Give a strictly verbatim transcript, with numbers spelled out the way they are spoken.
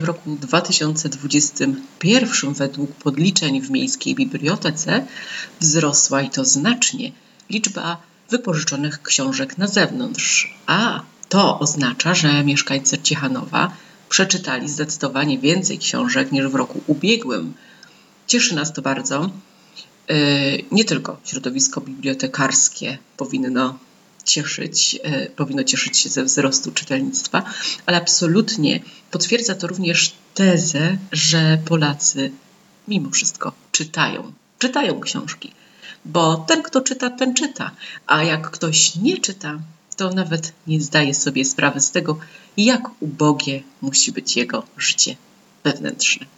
W roku dwa tysiące dwudziestym pierwszym według podliczeń w Miejskiej Bibliotece wzrosła, i to znacznie, liczba wypożyczonych książek na zewnątrz. A to oznacza, że mieszkańcy Ciechanowa przeczytali zdecydowanie więcej książek niż w roku ubiegłym. Cieszy nas to bardzo. Nie tylko środowisko bibliotekarskie powinno cieszyć, powinno cieszyć się ze wzrostu czytelnictwa, ale absolutnie potwierdza to również tezę, że Polacy mimo wszystko czytają. Czytają książki, bo ten, kto czyta, ten czyta, a jak ktoś nie czyta, to nawet nie zdaje sobie sprawy z tego, jak ubogie musi być jego życie wewnętrzne.